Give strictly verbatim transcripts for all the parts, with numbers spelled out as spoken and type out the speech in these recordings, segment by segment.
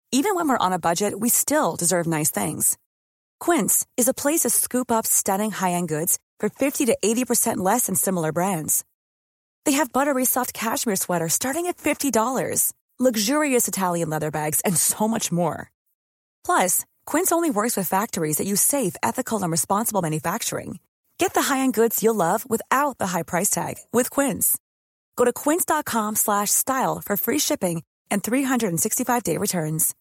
Even when we're on a budget, we still deserve nice things. Quince is a place to scoop up stunning high-end goods for fifty to eighty percent less than similar brands. They have buttery soft cashmere sweaters starting at fifty dollars, luxurious Italian leather bags, and so much more. Plus, Quince only works with factories that use safe, ethical, and responsible manufacturing. Get the high-end goods you'll love without the high price tag with Quince. Go to quince.com slash style for free shipping and three sixty-five day returns.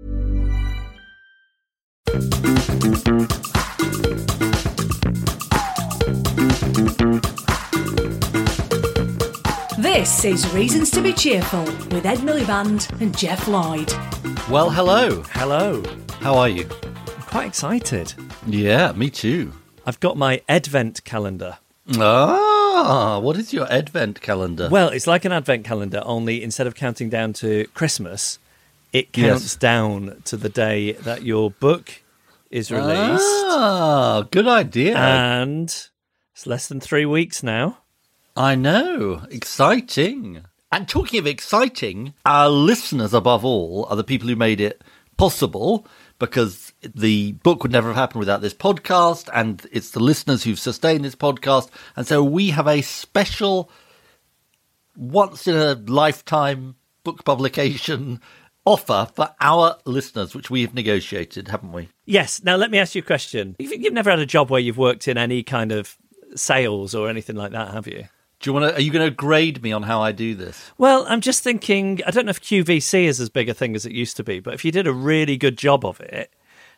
This is Reasons to be Cheerful with Ed Miliband and Jeff Lloyd. Well, hello. Hello. How are you? I'm quite excited. Yeah, me too. I've got my Advent calendar. Ah, what is your Advent calendar? Well, it's like an Advent calendar, only instead of counting down to Christmas, it counts Yes. down to the day that your book is released. Ah, good idea. And it's less than three weeks now. I know. Exciting. And talking of exciting, our listeners above all are the people who made it possible, because the book would never have happened without this podcast, and it's the listeners who've sustained this podcast. And so we have a special once-in-a-lifetime book publication offer for our listeners, which we have negotiated, haven't we? Yes. Now, let me ask you a question. You've you've never had a job where you've worked in any kind of sales or anything like that, have you? Do you want to? Are you going to grade me on how I do this? Well, I'm just thinking, I don't know if Q V C is as big a thing as it used to be, but if you did a really good job of it,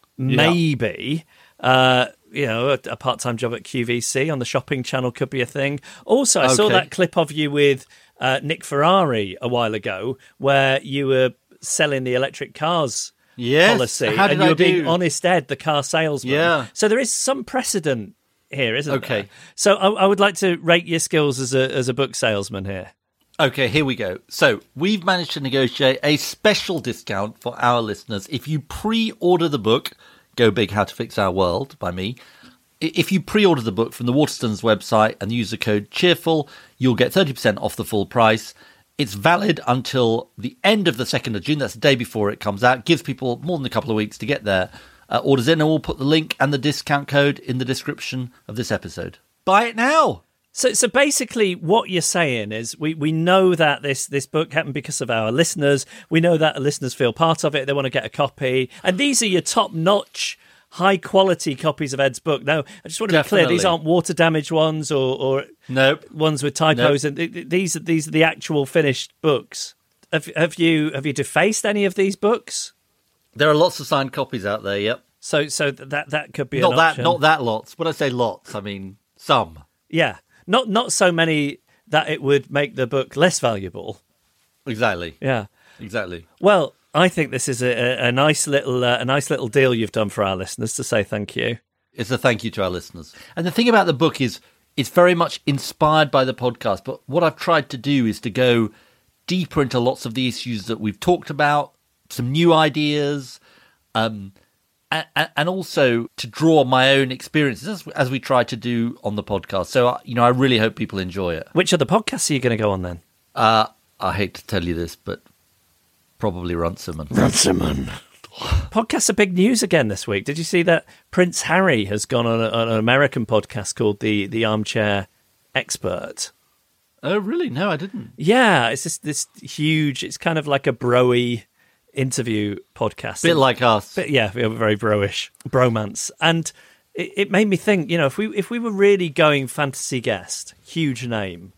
maybe, uh, you know, a, a part-time job at Q V C on the shopping channel could be a thing. Also, I saw Okay. that clip of you with uh, Nick Ferrari a while ago where you were selling the electric cars Yes. policy, How did and you I were being do? honest Ed, the car salesman. Yeah. So there is some precedent here, isn't Okay. there? So I, I would like to rate your skills as a as a book salesman here. Okay, here we go. So we've managed to negotiate a special discount for our listeners. If you pre-order the book, Go Big, How to Fix Our World by me, I- if you pre-order the book from the Waterstones website and use the code CHEERFUL, you'll get thirty percent off the full price. It's valid until the end of the second of June. That's the day before it comes out. Gives people more than a couple of weeks to get their uh, orders in, and we'll put the link and the discount code in the description of this episode. Buy it now! So, so basically, what you're saying is, we, we know that this this book happened because of our listeners. We know that our listeners feel part of it. They want to get a copy, and these are your top notch, high quality copies of Ed's book. Now, I just want to be clear: these Definitely. aren't water damaged ones or, or Nope. ones with typos. And th- th- these are these are the actual finished books. Have have you have you defaced any of these books? There are lots of signed copies out there, yep. So so th- that that could be Not an that, option. not that lots. When I say lots, I mean some. Yeah, not not so many that it would make the book less valuable. Exactly, Yeah. exactly. Well, I think this is a, a, a nice little uh, a nice little deal you've done for our listeners to say thank you. It's a thank you to our listeners. And the thing about the book is, it's very much inspired by the podcast. But what I've tried to do is to go deeper into lots of the issues that we've talked about, some new ideas, um, and, and also to draw on my own experiences as, as we try to do on the podcast. So, uh, you know, I really hope people enjoy it. Which other podcasts are you going to go on then? Uh, I hate to tell you this, but probably Runciman. Runciman. Podcasts are big news again this week. Did you see that Prince Harry has gone on, a, on an American podcast called the the Armchair Expert? Oh, really? No, I didn't. Yeah, it's this this huge. It's kind of like a broy interview podcast. Bit like us. But yeah, we're very broish, bromance, and it, it made me think. You know, if we if we were really going fantasy guest, huge name,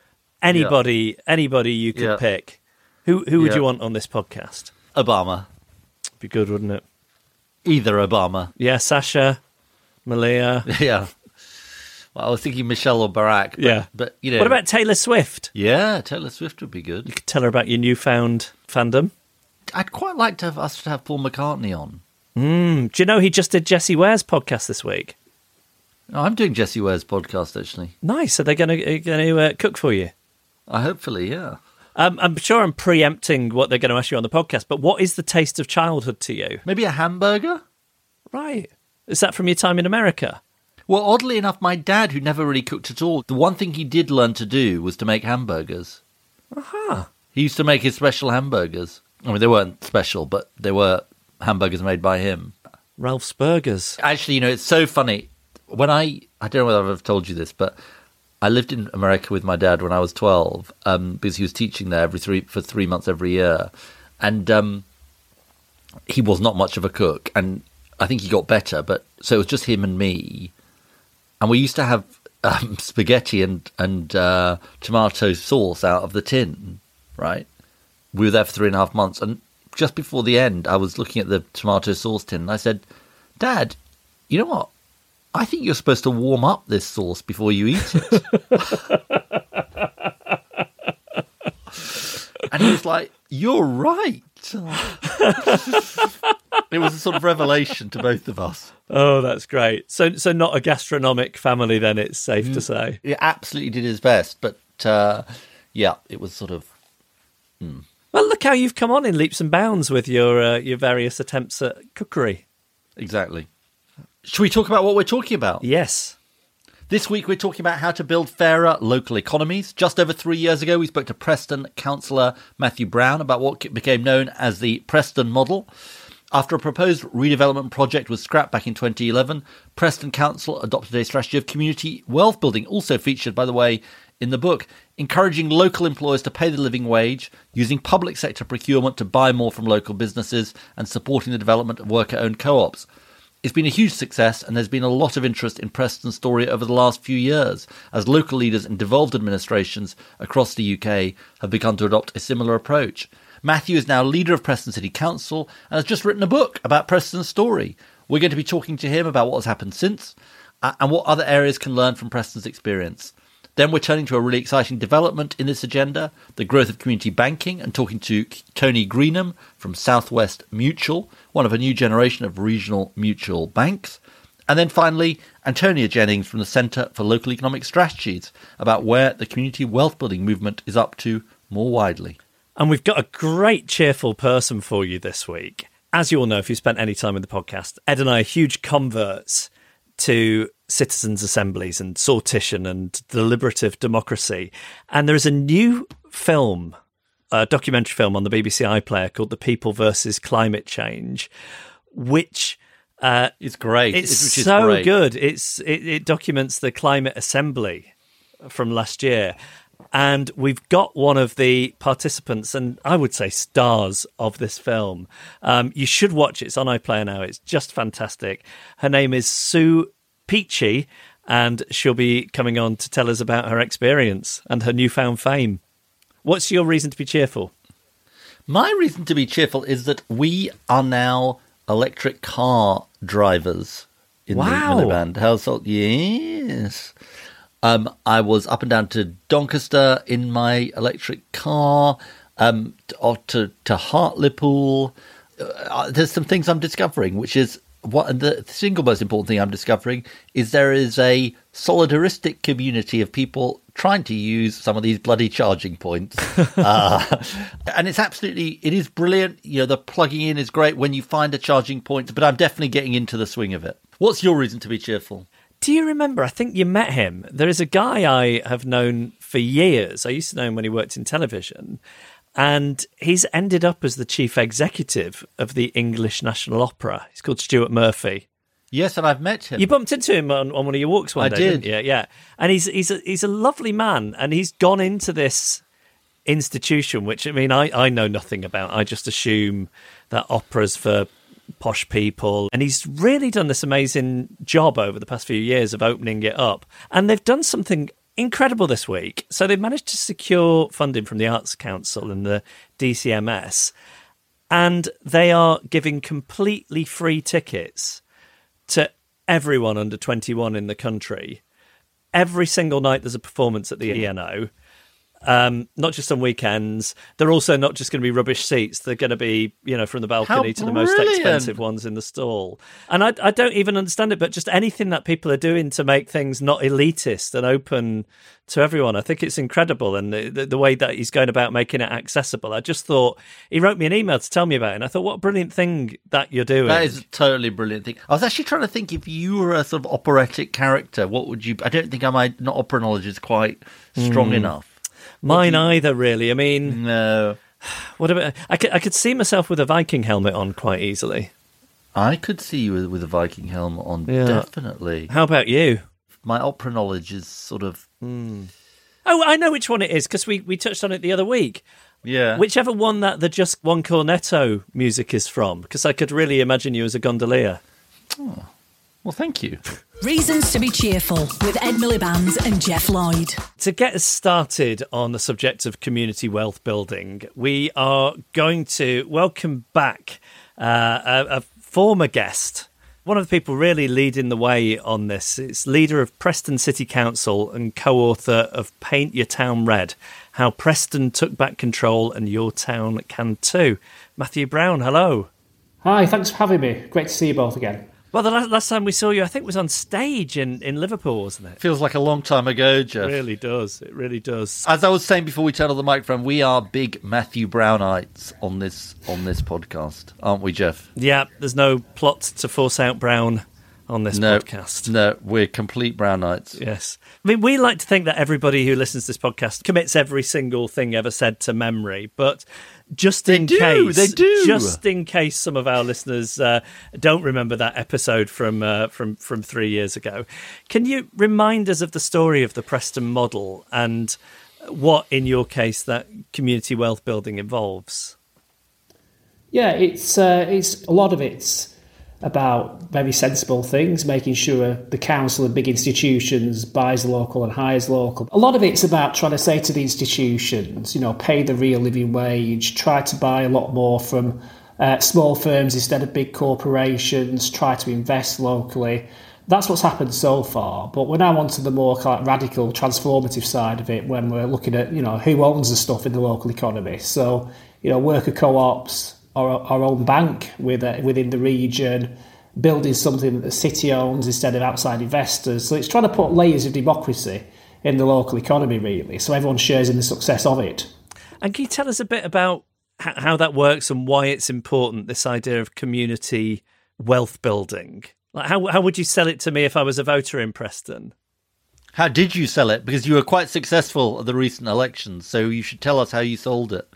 anybody anybody you could Yeah. pick, who who would Yeah. you want on this podcast? Obama. Be good, wouldn't it? Either Obama. Yeah, Sasha, Malia. Yeah. Well, I was thinking Michelle or Barack. But, Yeah. But, you know. What about Taylor Swift? Yeah, Taylor Swift would be good. You could tell her about your newfound fandom. I'd quite like to have us to have Paul McCartney on. Mm. Do you know he just did Jessie Ware's podcast this week? No, I'm doing Jessie Ware's podcast, actually. Nice. Are they going to going to uh, cook for you? I hopefully, yeah. Um, I'm sure I'm preempting what they're going to ask you on the podcast, but what is the taste of childhood to you? Maybe a hamburger? Right. Is that from your time in America? Well, oddly enough, my dad, who never really cooked at all, the one thing he did learn to do was to make hamburgers. Aha. He used to make his special hamburgers. I mean, they weren't special, but they were hamburgers made by him. Ralph's Burgers. Actually, you know, it's so funny. When I, I don't know whether I've told you this, but I lived in America with my dad when I was twelve, um, because he was teaching there every three for three months every year. And um, he was not much of a cook. And I think he got better. But so it was just him and me. And we used to have um, spaghetti and, and uh, tomato sauce out of the tin, right? We were there for three and a half months. And just before the end, I was looking at the tomato sauce tin and I said, Dad, you know what? I think you're supposed to warm up this sauce before you eat it. And he was like, you're right. It was a sort of revelation to both of us. Oh, that's great. So so not a gastronomic family then, it's safe to say. He absolutely did his best. But, uh, yeah, it was sort of... Hmm. Well, look how you've come on in leaps and bounds with your uh, your various attempts at cookery. Exactly. Should we talk about what we're talking about? Yes. This week we're talking about how to build fairer local economies. Just over three years ago, we spoke to Preston councillor Matthew Brown about what became known as the Preston Model. After a proposed redevelopment project was scrapped back in twenty eleven, Preston Council adopted a strategy of community wealth building, also featured, by the way, in the book, encouraging local employers to pay the living wage, using public sector procurement to buy more from local businesses, and supporting the development of worker-owned co-ops. It's been a huge success, and there's been a lot of interest in Preston's story over the last few years, as local leaders and devolved administrations across the U K have begun to adopt a similar approach. Matthew is now leader of Preston City Council and has just written a book about Preston's story. We're going to be talking to him about what has happened since, uh, and what other areas can learn from Preston's experience. Then we're turning to a really exciting development in this agenda, the growth of community banking, and talking to Tony Greenham from Southwest Mutual, one of a new generation of regional mutual banks. And then finally, Antonia Jennings from the Centre for Local Economic Strategies, about where the community wealth building movement is up to more widely. And we've got a great cheerful person for you this week. As you all know, if you spent any time with the podcast, Ed and I are huge converts to citizens' assemblies and sortition and deliberative democracy. And there is a new film, a documentary film on the B B C iPlayer called The People versus Climate Change, which uh, it's great. It's which is so great. good. It's it, it documents the climate assembly from last year. And we've got one of the participants, and I would say stars of this film. Um, you should watch it. It's on iPlayer now. It's just fantastic. Her name is Sue Peachy, and she'll be coming on to tell us about her experience and her newfound fame. What's your reason to be cheerful? My reason to be cheerful is that we are now electric car drivers in Wow. the Miliband household. Yes. Um, I was up and down to Doncaster in my electric car, um, to, to, to Hartlepool. Uh, there's some things I'm discovering, which is what the single most important thing I'm discovering is there is a solidaristic community of people trying to use some of these bloody charging points. uh, and it's absolutely, it is brilliant. You know, the plugging in is great when you find a charging point, but I'm definitely getting into the swing of it. What's your reason to be cheerful? Do you remember? I think you met him. There is a guy I have known for years. I used to know him when he worked in television. And he's ended up as the chief executive of the English National Opera. He's called Stuart Murphy. Yes, and I've met him. You bumped into him on, on one of your walks one I day, did. didn't you? Yeah. And he's he's a, he's a lovely man. And he's gone into this institution, which, I mean, I, I know nothing about. I just assume that opera's for posh people. And he's really done this amazing job over the past few years of opening it up. And they've done something incredible this week. So they've managed to secure funding from the Arts Council and the D C M S, and they are giving completely free tickets to everyone under twenty-one in the country. Every single night there's a performance at the E N O. Um, not just on weekends. They're also not just going to be rubbish seats. They're going to be, you know, from the balcony to the most expensive ones in the stall. And I, I don't even understand it, but just anything that people are doing to make things not elitist and open to everyone. I think it's incredible. And the, the, the way that he's going about making it accessible. I just thought, he wrote me an email to tell me about it. And I thought, what a brilliant thing that you're doing. That is a totally brilliant thing. I was actually trying to think, if you were a sort of operatic character, what would you... I don't think my not opera knowledge is quite strong mm. enough. Mine you... either, really. I mean... No. What about? I could, I could see myself with a Viking helmet on quite easily. I could see you with, with a Viking helmet on, Yeah. definitely. How about you? My opera knowledge is sort of... Mm. Oh, I know which one it is, because we, we touched on it the other week. Yeah. Whichever one that the Just One Cornetto music is from, because I could really imagine you as a gondolier. Oh. Well, thank you. Reasons to be cheerful with Ed Miliband and Jeff Lloyd. To get us started on the subject of community wealth building, we are going to welcome back uh, a, a former guest, one of the people really leading the way on this. It's leader of Preston City Council and co-author of Paint Your Town Red, How Preston Took Back Control and Your Town Can Too. Matthew Brown, hello. Hi, thanks for having me. Great to see you both again. Well, the last, last time we saw you, I think, was on stage in, in Liverpool, wasn't it? Feels like a long time ago, Jeff. It really does. It really does. As I was saying before we turned on the microphone, we are big Matthew Brownites on this on this podcast, aren't we, Jeff? Yeah, there's no plot to force out Brown on this no, podcast. No, we're complete Brownites. Yes. I mean, we like to think that everybody who listens to this podcast commits every single thing ever said to memory, but just in they do, case, they do. just in case some of our listeners uh, don't remember that episode from uh, from from three years ago, can you remind us of the story of the Preston model and what, in your case, that community wealth building involves? Yeah, it's uh, it's a lot of it's about very sensible things, making sure the council and big institutions buys local and hires local. A lot of it's about trying to say to the institutions, you know, pay the real living wage, try to buy a lot more from uh, small firms instead of big corporations, try to invest locally. That's what's happened so far, but we're now on to the more kind of radical, transformative side of it when we're looking at, you know, who owns the stuff in the local economy. So, you know, worker co-ops, our, our own bank with, uh, within the region, building something that the city owns instead of outside investors. So it's trying to put layers of democracy in the local economy, really, so everyone shares in the success of it. And can you tell us a bit about h- how that works and why it's important, this idea of community wealth building? Like, how how would you sell it to me if I was a voter in Preston? How did you sell it? Because you were quite successful at the recent elections, so you should tell us how you sold it.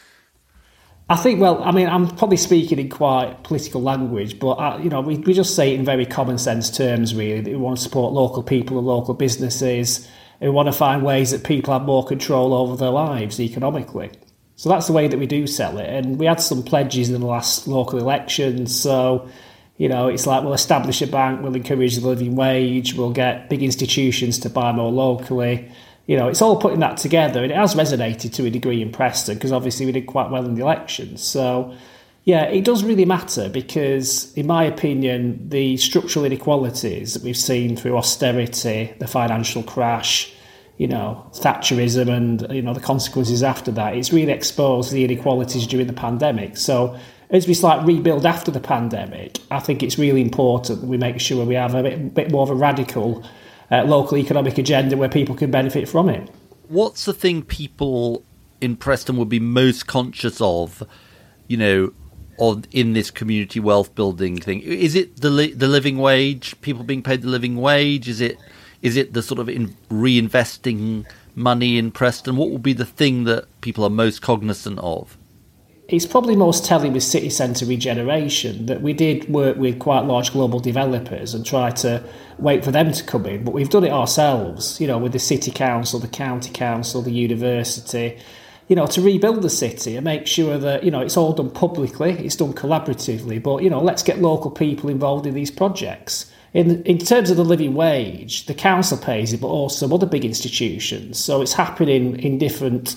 I think, well, I mean, I'm probably speaking in quite political language, but, uh, you know, we, we just say it in very common sense terms, really, that we want to support local people and local businesses. And we want to find ways that people have more control over their lives economically. So that's the way that we do sell it. And we had some pledges in the last local elections. So, you know, it's like we'll establish a bank, we'll encourage the living wage, we'll get big institutions to buy more locally. You know, it's all putting that together, and it has resonated to a degree in Preston because obviously we did quite well in the elections. So, yeah, it does really matter because, in my opinion, the structural inequalities that we've seen through austerity, the financial crash, you know, Thatcherism and, you know, the consequences after that, it's really exposed the inequalities during the pandemic. So as we like rebuild after the pandemic, I think it's really important that we make sure we have a bit, bit more of a radical Uh, local economic agenda where people can benefit from it. What's the thing people in Preston would be most conscious of, you know, on in this community wealth building thing? Is it the li- the living wage, people being paid the living wage? Is it is it the sort of in reinvesting money in Preston? What will be the thing that people are most cognizant of? It's probably most telling with city centre regeneration that we did work with quite large global developers and try to wait for them to come in, but we've done it ourselves, you know, with the city council, the county council, the university, you know, to rebuild the city and make sure that, you know, it's all done publicly, it's done collaboratively, but, you know, let's get local people involved in these projects. In in terms of the living wage, the council pays it, but also other big institutions. So it's happening in different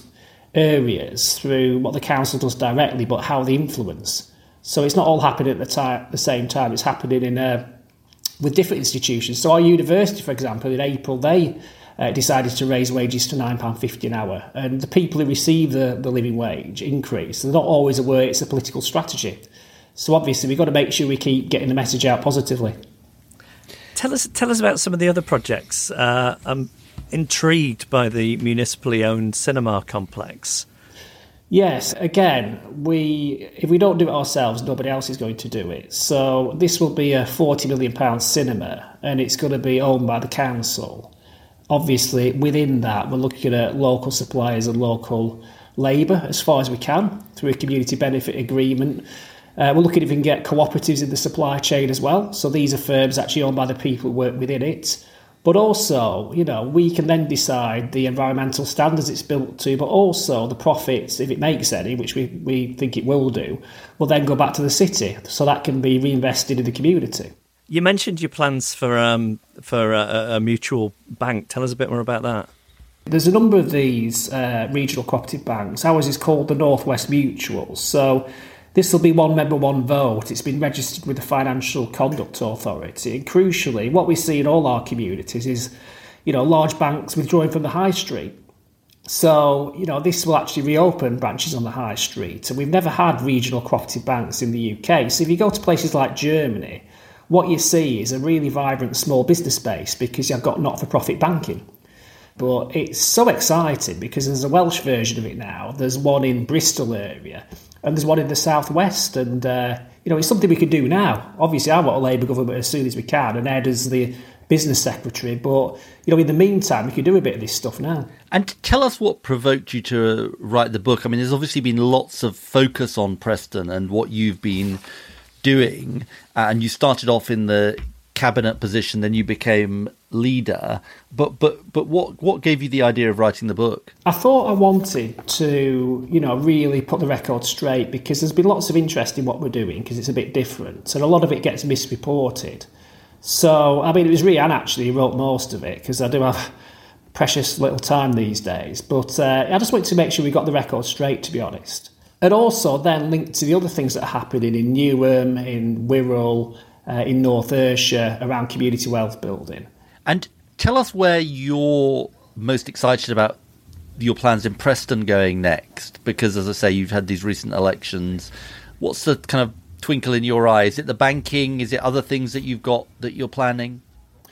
areas through what the council does directly, but how they influence. So it's not all happening at the time, the same time. It's happening in uh, with different institutions. So our university, for example, in April, they uh, decided to raise wages to nine pounds fifty an hour. And the people who receive the, the living wage increase, they're not always aware it's a political strategy. So obviously we've got to make sure we keep getting the message out positively. Tell us, tell us about some of the other projects. Uh, I'm intrigued by the municipally owned cinema complex. Yes, again, we if we don't do it ourselves, nobody else is going to do it. So this will be a forty million pounds cinema, and it's going to be owned by the council. Obviously, within that, we're looking at local suppliers and local labour as far as we can through a community benefit agreement. Uh, we're looking if we can get cooperatives in the supply chain as well. So these are firms actually owned by the people who work within it. But also, you know, we can then decide the environmental standards it's built to, but also the profits, if it makes any, which we, we think it will do, will then go back to the city. So that can be reinvested in the community. You mentioned your plans for um, for a, a mutual bank. Tell us a bit more about that. There's a number of these uh, regional cooperative banks. Ours is called the North West Mutuals. So this will be one member, one vote. It's been registered with the Financial Conduct Authority. And crucially, what we see in all our communities is, you know, large banks withdrawing from the high street. So, you know, this will actually reopen branches on the high street. And we've never had regional cooperative banks in the U K. So if you go to places like Germany, what you see is a really vibrant small business space because you've got not-for-profit banking. But it's so exciting because there's a Welsh version of it now. There's one in Bristol area and there's one in the southwest. And, uh, you know, it's something we can do now. Obviously, I want a Labour government as soon as we can, and Ed as the business secretary. But, you know, in the meantime, we can do a bit of this stuff now. And tell us what provoked you to write the book. I mean, there's obviously been lots of focus on Preston and what you've been doing. And you started off in the cabinet position, then you became leader. But but but what what gave you the idea of writing the book? I thought I wanted to, you know, really put the record straight because there's been lots of interest in what we're doing because it's a bit different, and a lot of it gets misreported. So, I mean, it was Rhiannon actually who wrote most of it because I do have precious little time these days. But uh, I just wanted to make sure we got the record straight, to be honest. And also then linked to the other things that are happening in Newham, in Wirral, uh, in North Ayrshire around community wealth building. And tell us where you're most excited about your plans in Preston going next, because, as I say, you've had these recent elections. What's the kind of twinkle in your eye? Is it the banking? Is it other things that you've got that you're planning?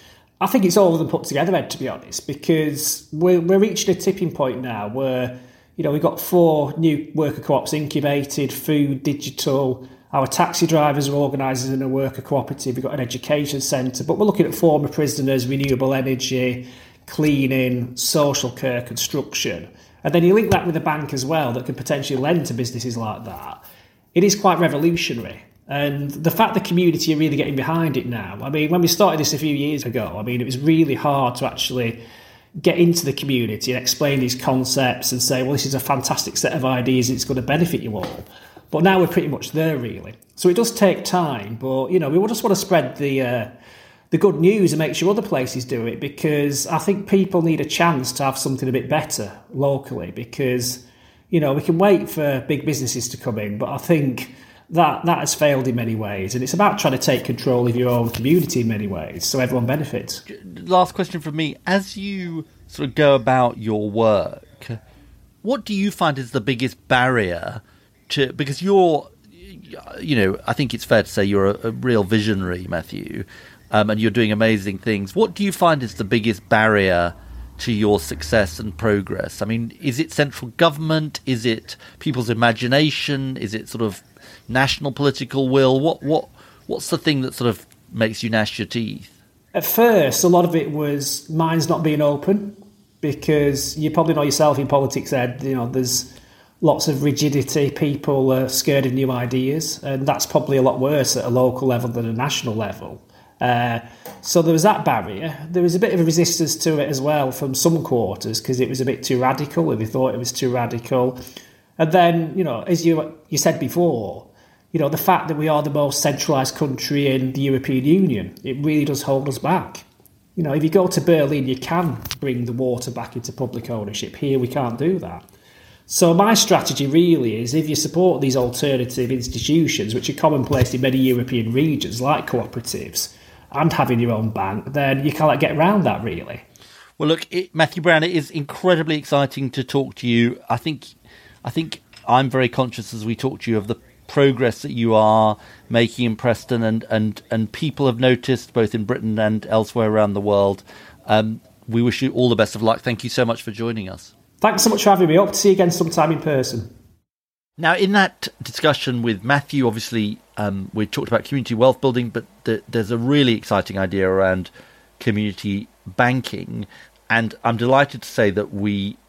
I think it's all of them put together, Ed, to be honest, because we're, we're reaching a tipping point now where, you know, we've got four new worker co-ops incubated, food, digital. Our taxi drivers are organised in a worker cooperative. We've got an education centre, but we're looking at former prisoners, renewable energy, cleaning, social care, construction. And then you link that with a bank as well that could potentially lend to businesses like that. It is quite revolutionary. And the fact the community are really getting behind it now. I mean, when we started this a few years ago, I mean, it was really hard to actually get into the community and explain these concepts and say, well, this is a fantastic set of ideas, it's going to benefit you all. But now we're pretty much there, really. So it does take time, but, you know, we just want to spread the uh, the good news and make sure other places do it, because I think people need a chance to have something a bit better locally, because, you know, we can wait for big businesses to come in, but I think that that has failed in many ways, and it's about trying to take control of your own community in many ways so everyone benefits. Last question from me. As you sort of go about your work, what do you find is the biggest barrier to, because you're, you know, I think it's fair to say you're a, a real visionary, Matthew, um, and you're doing amazing things. What do you find is the biggest barrier to your success and progress? I mean, is it central government? Is it people's imagination? Is it sort of national political will? What what what's the thing that sort of makes you gnash your teeth? At first, a lot of it was minds not being open, because you probably know yourself in politics, Ed, you know, there's lots of rigidity. People are scared of new ideas, and that's probably a lot worse at a local level than a national level. Uh, so there was that barrier. There was a bit of a resistance to it as well from some quarters, because it was a bit too radical, and they thought it was too radical. And then, you know, as you you said before, you know, the fact that we are the most centralised country in the European Union, it really does hold us back. You know, if you go to Berlin, you can bring the water back into public ownership. Here, we can't do that. So my strategy really is, if you support these alternative institutions, which are commonplace in many European regions, like cooperatives, and having your own bank, then you can't get around that, really. Well, look, it, Matthew Brown, it is incredibly exciting to talk to you. I think, I think I'm very conscious as we talk to you of the progress that you are making in Preston, and, and, and people have noticed both in Britain and elsewhere around the world. Um, we wish you all the best of luck. Thank you so much for joining us. Thanks so much for having me. Hope to see you again sometime in person. Now, in that discussion with Matthew, obviously, um, we talked about community wealth building, but the, there's a really exciting idea around community banking. And I'm delighted to say that we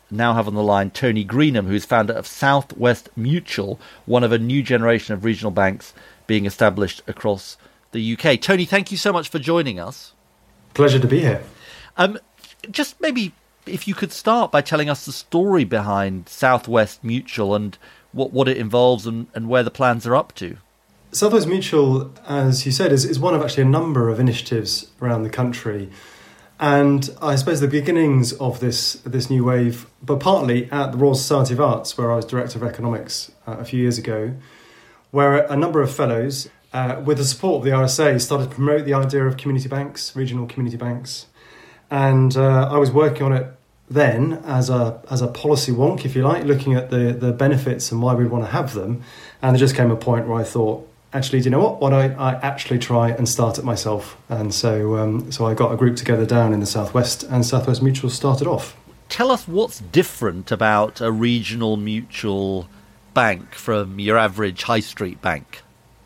now have on the line Tony Greenham, who is founder of South West Mutual, one of a new generation of regional banks being established across the U K. Tony, thank you so much for joining us. Pleasure to be here. Um, just maybe if you could start by telling us the story behind South West Mutual and what, what it involves and, and where the plans are up to. South West Mutual, as you said, is, is one of actually a number of initiatives around the country. And I suppose the beginnings of this this new wave, but partly at the Royal Society of Arts, where I was Director of Economics uh, a few years ago, where a number of fellows, uh, with the support of the R S A, started to promote the idea of community banks, regional community banks. And uh, I was working on it then as a as a policy wonk, if you like, looking at the, the benefits and why we'd want to have them. And there just came a point where I thought, actually, do you know what? Why don't I actually try and start it myself? And so um, so I got a group together down in the Southwest, and South West Mutual started off. Tell us what's different about a regional mutual bank from your average high street bank.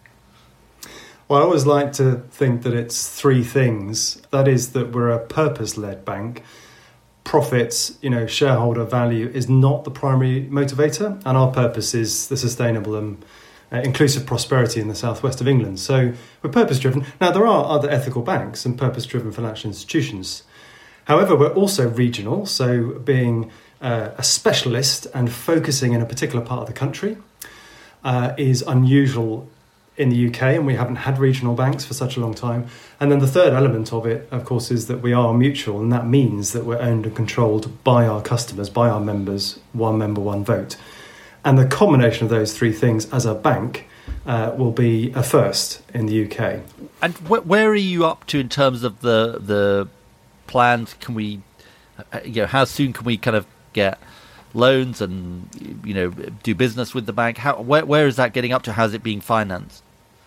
Well, I always like to think that it's three things. That is that we're a purpose-led bank. Profits, you know, shareholder value is not the primary motivator, and our purpose is the sustainable and Uh, inclusive prosperity in the southwest of England. So we're purpose-driven. Now, there are other ethical banks and purpose-driven financial institutions. However, we're also regional, so being uh, a specialist and focusing in a particular part of the country uh, is unusual in the U K, and we haven't had regional banks for such a long time. And then the third element of it, of course, is that we are mutual, and that means that we're owned and controlled by our customers, by our members, one member, one vote. And the combination of those three things as a bank uh, will be a first in the U K. And wh- where are you up to in terms of the the plans? Can we, uh, you know, how soon can we kind of get loans and, you know, do business with the bank? How where where is that getting up to? How's it being financed?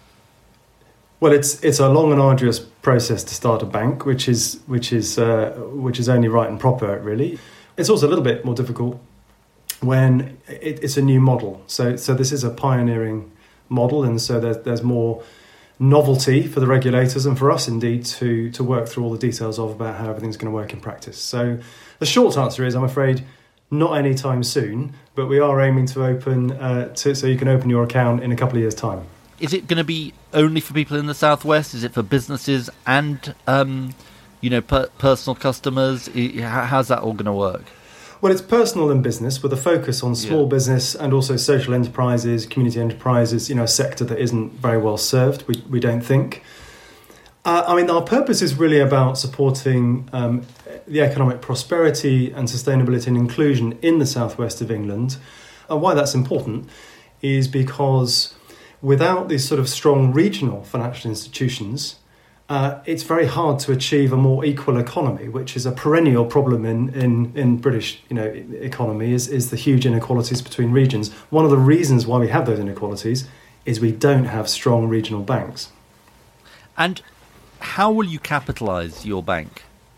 Well, it's it's a long and arduous process to start a bank, which is which is uh, which is only right and proper, really. It's also a little bit more difficult when it, it's a new model. So so this is a pioneering model, and so there's, there's more novelty for the regulators and for us, indeed, to, to work through all the details of about how everything's going to work in practice. So the short answer is, I'm afraid, not anytime soon, but we are aiming to open, uh, to, so you can open your account in a couple of years' time. Is it going to be only for people in the southwest? Is it for businesses and, um, you know, per- personal customers? How's that all going to work? Well, it's personal and business with a focus on small yeah. business and also social enterprises, community enterprises, you know, a sector that isn't very well served, we, we don't think. Uh, I mean, our purpose is really about supporting um, the economic prosperity and sustainability and inclusion in the southwest of England. And why that's important is because without these sort of strong regional financial institutions, Uh, it's very hard to achieve a more equal economy, which is a perennial problem in, in, in British you know, economy, is, is the huge inequalities between regions. One of the reasons why we have those inequalities is we don't have strong regional banks. And how will you capitalise your bank?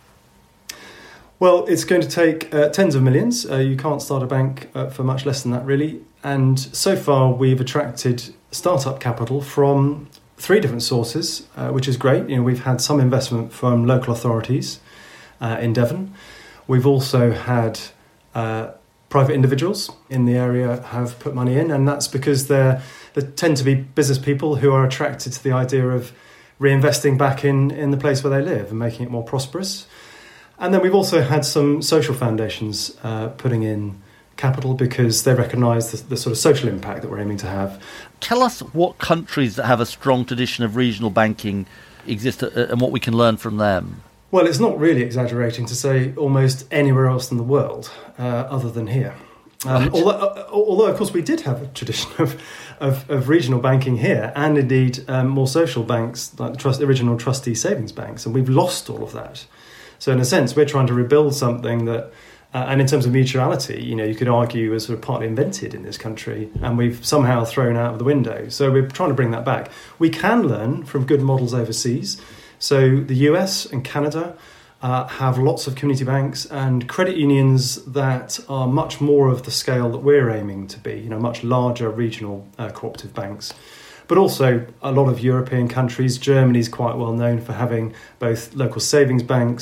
Well, it's going to take uh, tens of millions. Uh, you can't start a bank uh, for much less than that, really. And so far, we've attracted startup capital from three different sources, uh, which is great. You know, we've had some investment from local authorities uh, in Devon. We've also had uh, private individuals in the area have put money in, and that's because they're, they tend to be business people who are attracted to the idea of reinvesting back in, in the place where they live and making it more prosperous. And then we've also had some social foundations uh, putting in capital because they recognise the, the sort of social impact that we're aiming to have. Tell us what countries that have a strong tradition of regional banking exist and what we can learn from them. Well, it's not really exaggerating to say almost anywhere else in the world uh, other than here. Um, right. although, uh, although, of course, we did have a tradition of, of, of regional banking here and indeed um, more social banks like the trust, original trustee savings banks, and we've lost all of that. So in a sense, we're trying to rebuild something that Uh, and in terms of mutuality, you know, you could argue was sort of partly invented in this country and we've somehow thrown out of the window. So we're trying to bring that back. We can learn from good models overseas. So the U S and Canada uh, have lots of community banks and credit unions that are much more of the scale that we're aiming to be, you know, much larger regional uh, cooperative banks. But also a lot of European countries. Germany is quite well known for having both local savings banks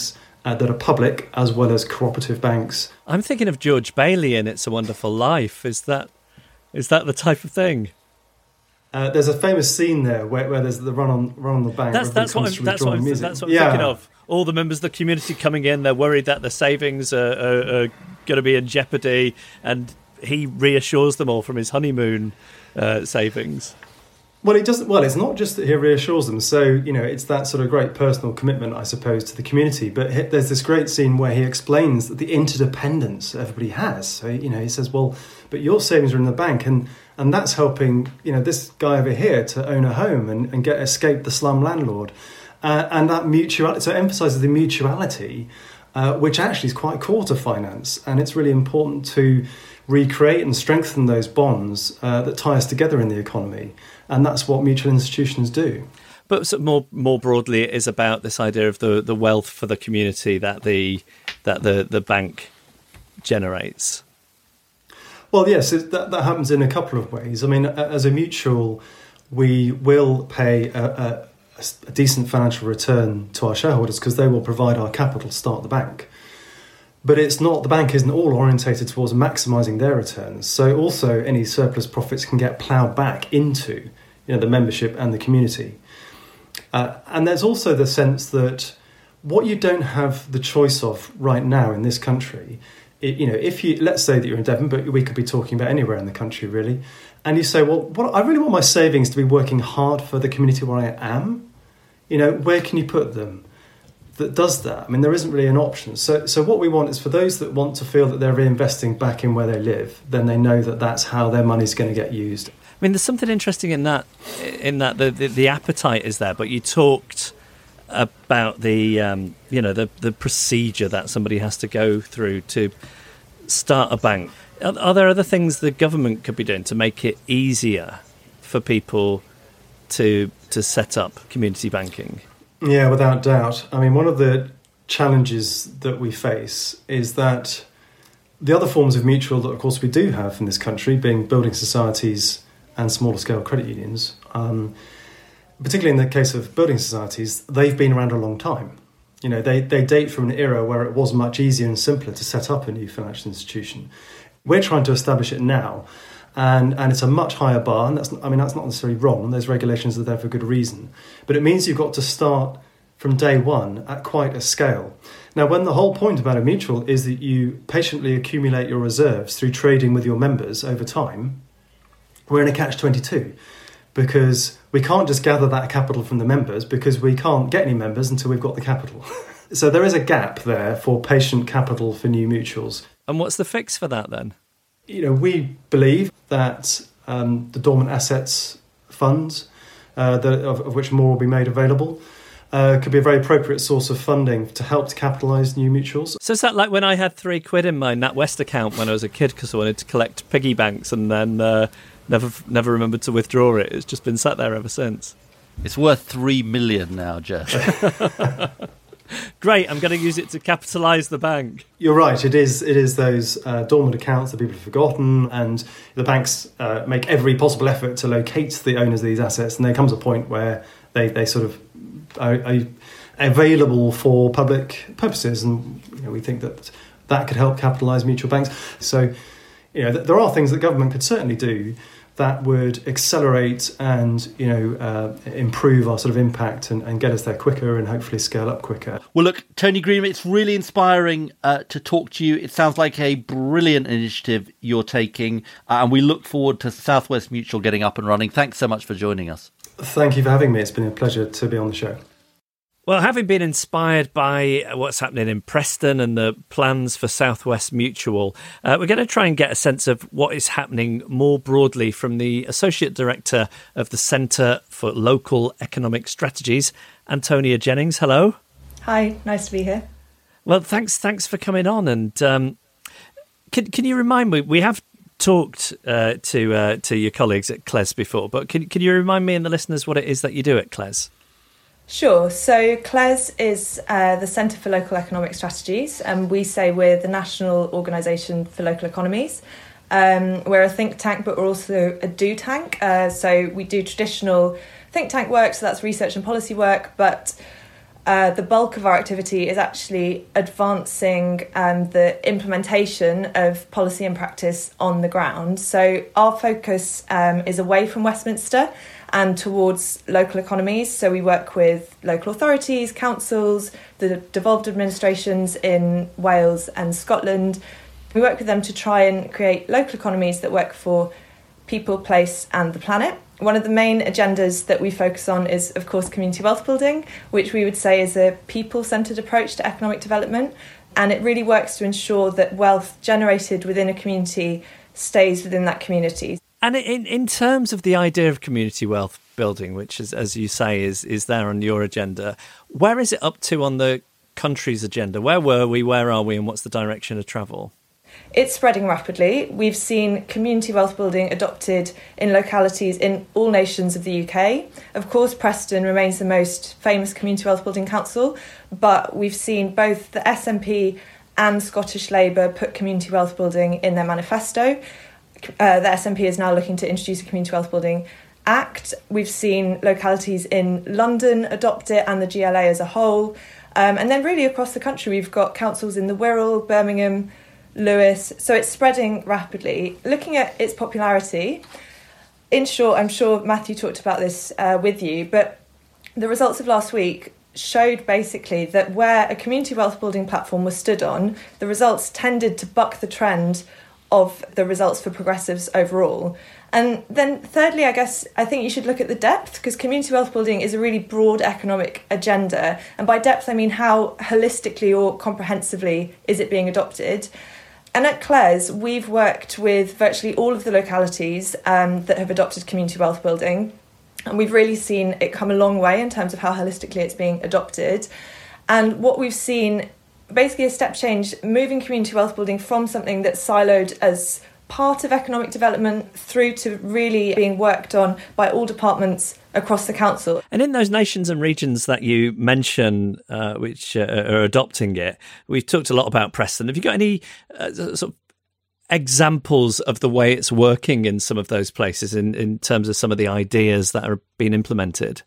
uh, that are public as well as cooperative banks. I'm thinking of George Bailey in It's a Wonderful Life. Is that is that the type of thing? Uh, there's a famous scene there where, where there's the run on run on the bank. That's that's what I'm, that's what I'm, that's what I'm yeah. thinking of. All the members of the community coming in, they're worried that their savings are, are, are going to be in jeopardy, and he reassures them all from his honeymoon uh, savings. Well, it doesn't. Well, it's not just that he reassures them. So, you know, it's that sort of great personal commitment, I suppose, to the community. But he, there's this great scene where he explains that the interdependence everybody has. So, you know, he says, well, but your savings are in the bank, and, and that's helping, you know, this guy over here to own a home and, and get escape the slum landlord. Uh, and that mutuality, so it emphasises the mutuality, uh, which actually is quite core to finance. And it's really important to recreate and strengthen those bonds uh, that tie us together in the economy. And that's what mutual institutions do. But more more broadly, it is about this idea of the, the wealth for the community that the that the, the bank generates. Well, yes, it, that, that happens in a couple of ways. I mean, as a mutual, we will pay a, a, a decent financial return to our shareholders because they will provide our capital to start the bank. But it's not, the bank isn't all orientated towards maximising their returns. So also any surplus profits can get ploughed back into, you know, the membership and the community. Uh, and there's also the sense that what you don't have the choice of right now in this country, it, you know, if you, let's say that you're in Devon, but we could be talking about anywhere in the country really, and you say, well, what, I really want my savings to be working hard for the community where I am. You know, where can you put them that does that? I mean, there isn't really an option. So so what we want is for those that want to feel that they're reinvesting back in where they live, then they know that that's how their money's going to get used. I mean, there's something interesting in that, in that the, the, the appetite is there, but you talked about the, um, you know, the, the procedure that somebody has to go through to start a bank. Are, are there other things the government could be doing to make it easier for people to to set up community banking? Yeah, without doubt. I mean, one of the challenges that we face is that the other forms of mutual that, of course, we do have in this country, being building societies and smaller scale credit unions, um, particularly in the case of building societies, they've been around a long time. You know, they, they date from an era where it was much easier and simpler to set up a new financial institution. We're trying to establish it now. And and it's a much higher bar, and that's I mean that's not necessarily wrong. There's regulations that are there for good reason, but it means you've got to start from day one at quite a scale. Now, when the whole point about a mutual is that you patiently accumulate your reserves through trading with your members over time, we're in a catch twenty-two, because we can't just gather that capital from the members because we can't get any members until we've got the capital. So there is a gap there for patient capital for new mutuals. And what's the fix for that then? You know, we believe that um, the dormant assets funds, uh, that, of, of which more will be made available, uh, could be a very appropriate source of funding to help to capitalise new mutuals. So is that like when I had three quid in my NatWest account when I was a kid because I wanted to collect piggy banks and then uh, never never remembered to withdraw it? It's just been sat there ever since. It's worth three million now, Jeff. Great, I'm going to use it to capitalise the bank. You're right, it is It is those uh, dormant accounts that people have forgotten, and the banks uh, make every possible effort to locate the owners of these assets, and there comes a point where they, they sort of are, are available for public purposes, and you know, we think that that could help capitalise mutual banks. So you know, th- there are things that government could certainly do that would accelerate and, you know, uh, improve our sort of impact and, and get us there quicker and hopefully scale up quicker. Well, look, Tony Green, it's really inspiring uh, to talk to you. It sounds like a brilliant initiative you're taking, uh, and we look forward to South West Mutual getting up and running. Thanks so much for joining us. Thank you for having me. It's been a pleasure to be on the show. Well, having been inspired by what's happening in Preston and the plans for South West Mutual, uh, we're going to try and get a sense of what is happening more broadly from the Associate Director of the Centre for Local Economic Strategies, Antonia Jennings. Hello. Hi, nice to be here. Well, thanks thanks for coming on. And um, can, can you remind me, we have talked uh, to uh, to your colleagues at C L E S before, but can, can you remind me and the listeners what it is that you do at C L E S? Sure. So C L E S is uh, the Centre for Local Economic Strategies, and we say we're the National Organisation for Local Economies. Um, we're a think tank, but we're also a do tank. Uh, so we do traditional think tank work, so that's research and policy work, but uh, the bulk of our activity is actually advancing um, the implementation of policy and practice on the ground. So our focus um, is away from Westminster and towards local economies. So we work with local authorities, councils, the devolved administrations in Wales and Scotland. We work with them to try and create local economies that work for people, place and the planet. One of the main agendas that we focus on is, of course, community wealth building, which we would say is a people-centred approach to economic development. And it really works to ensure that wealth generated within a community stays within that community. And in, in terms of the idea of community wealth building, which, is, as you say, is, is there on your agenda, where is it up to on the country's agenda? Where were we, where are we, and what's the direction of travel? It's spreading rapidly. We've seen community wealth building adopted in localities in all nations of the U K. Of course, Preston remains the most famous community wealth building council, but we've seen both the S N P and Scottish Labour put community wealth building in their manifesto. Uh, the S N P is now looking to introduce a Community Wealth Building Act. We've seen localities in London adopt it and the G L A as a whole. Um, and then really across the country, we've got councils in the Wirral, Birmingham, Lewis. So it's spreading rapidly. Looking at its popularity, in short, I'm sure Matthew talked about this uh, with you, but the results of last week showed basically that where a community wealth building platform was stood on, the results tended to buck the trend of the results for progressives overall. And then thirdly, I guess, I think you should look at the depth, because community wealth building is a really broad economic agenda. And by depth, I mean how holistically or comprehensively is it being adopted. And at Clares, we've worked with virtually all of the localities um, that have adopted community wealth building. And we've really seen it come a long way in terms of how holistically it's being adopted. And what we've seen, basically a step change, moving community wealth building from something that's siloed as part of economic development through to really being worked on by all departments across the council. And in those nations and regions that you mention, uh, which uh, are adopting it, we've talked a lot about Preston. Have you got any uh, sort of examples of the way it's working in some of those places in, in terms of some of the ideas that are being implemented?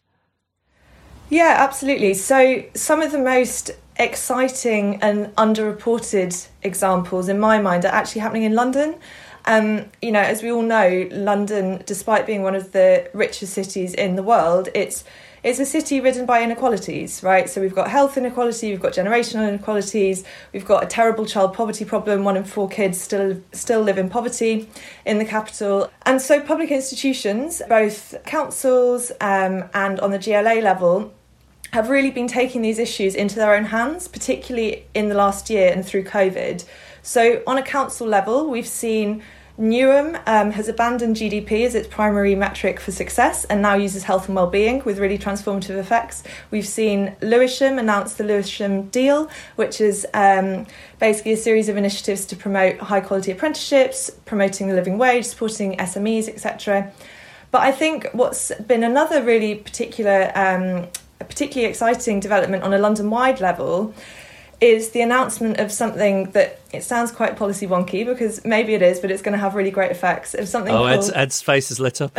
Yeah, absolutely. So some of the most exciting and underreported examples in my mind are actually happening in London. Um, you know, as we all know, London, despite being one of the richest cities in the world, it's it's a city ridden by inequalities, right? So we've got health inequality, we've got generational inequalities, we've got a terrible child poverty problem. One in four kids still still live in poverty in the capital. And so public institutions, both councils um, and on the G L A level, have really been taking these issues into their own hands, particularly in the last year and through COVID. So on a council level, we've seen Newham um, has abandoned G D P as its primary metric for success and now uses health and wellbeing with really transformative effects. We've seen Lewisham announce the Lewisham Deal, which is um, basically a series of initiatives to promote high quality apprenticeships, promoting the living wage, supporting S M Es, et cetera. But I think what's been another really particular, um, a particularly exciting development on a London-wide level is the announcement of something that, it sounds quite policy wonky, because maybe it is, but it's going to have really great effects. Of something oh, called... Ed's, Ed's face is lit up.